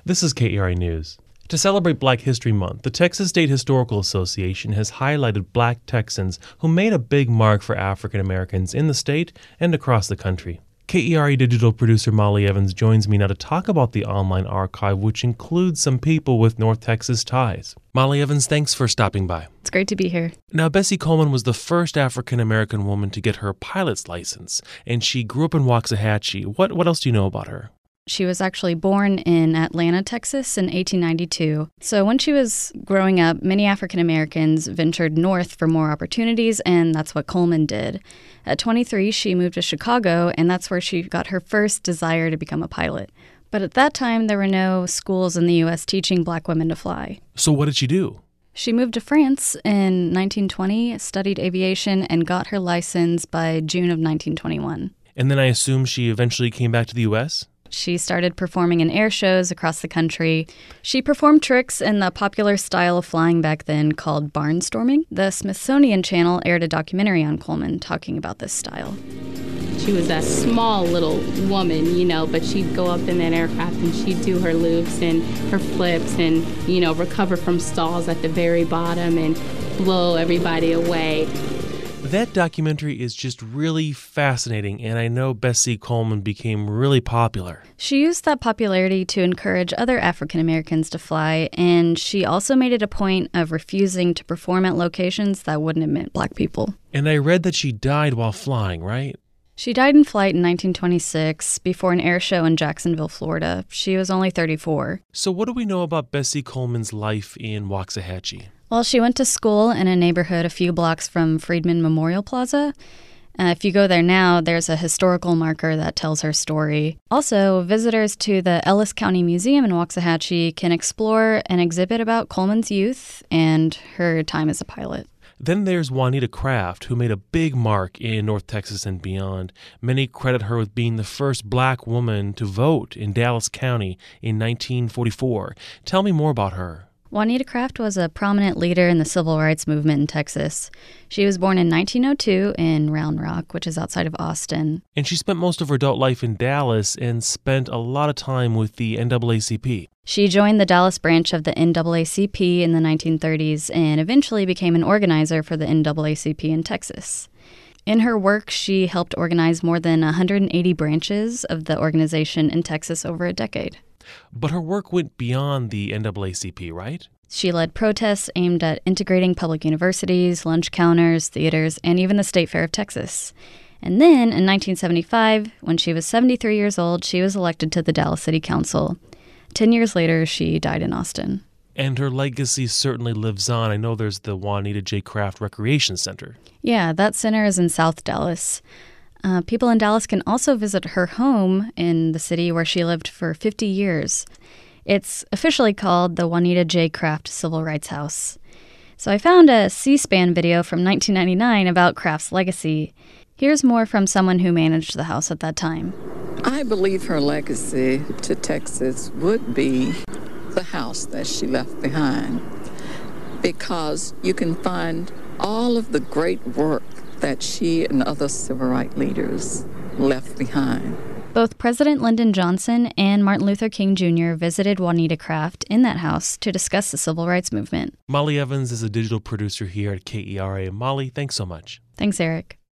This is KERA News. To celebrate Black History Month, the Texas State Historical Association has highlighted Black Texans who made a big mark for African Americans in the state and across the country. KERA digital producer Molly Evans joins me now to talk about the online archive, which includes some people with North Texas ties. Molly Evans, thanks for stopping by. It's great to be here. Now, Bessie Coleman was the first African American woman to get her pilot's license, and she grew up in Waxahachie. What else do you know about her? She was actually born in Atlanta, Texas in 1892. So when she was growing up, many African Americans ventured north for more opportunities, and that's what Coleman did. At 23, she moved to Chicago, and that's where she got her first desire to become a pilot. But at that time, there were no schools in the U.S. teaching Black women to fly. So what did she do? She moved to France in 1920, studied aviation, and got her license by June of 1921. And then I assume she eventually came back to the U.S.? She started performing in air shows across the country. She performed tricks in the popular style of flying back then called barnstorming. The Smithsonian Channel aired a documentary on Coleman talking about this style. She was a small little woman, but she'd go up in that aircraft and she'd do her loops and her flips and, recover from stalls at the very bottom and blow everybody away. That documentary is just really fascinating, and I know Bessie Coleman became really popular. She used that popularity to encourage other African Americans to fly, and she also made it a point of refusing to perform at locations that wouldn't admit Black people. And I read that she died while flying, right? She died in flight in 1926 before an air show in Jacksonville, Florida. She was only 34. So what do we know about Bessie Coleman's life in Waxahachie? Well, she went to school in a neighborhood a few blocks from Freedman Memorial Plaza. If you go there now, there's a historical marker that tells her story. Also, visitors to the Ellis County Museum in Waxahachie can explore an exhibit about Coleman's youth and her time as a pilot. Then there's Juanita Craft, who made a big mark in North Texas and beyond. Many credit her with being the first Black woman to vote in Dallas County in 1944. Tell me more about her. Juanita Craft was a prominent leader in the civil rights movement in Texas. She was born in 1902 in Round Rock, which is outside of Austin. And she spent most of her adult life in Dallas and spent a lot of time with the NAACP. She joined the Dallas branch of the NAACP in the 1930s and eventually became an organizer for the NAACP in Texas. In her work, she helped organize more than 180 branches of the organization in Texas over a decade. But her work went beyond the NAACP, right? She led protests aimed at integrating public universities, lunch counters, theaters, and even the State Fair of Texas. And then, in 1975, when she was 73 years old, she was elected to the Dallas City Council. 10 years later, she died in Austin. And her legacy certainly lives on. I know there's the Juanita J. Craft Recreation Center. Yeah, that center is in South Dallas. People in Dallas can also visit her home in the city where she lived for 50 years. It's officially called the Juanita J. Craft Civil Rights House. So I found a C-SPAN video from 1999 about Craft's legacy. Here's more from someone who managed the house at that time. I believe her legacy to Texas would be the house that she left behind, because you can find all of the great work that she and other civil rights leaders left behind. Both President Lyndon Johnson and Martin Luther King Jr. visited Juanita Craft in that house to discuss the civil rights movement. Molly Evans is a digital producer here at KERA. Molly, thanks so much. Thanks, Eric.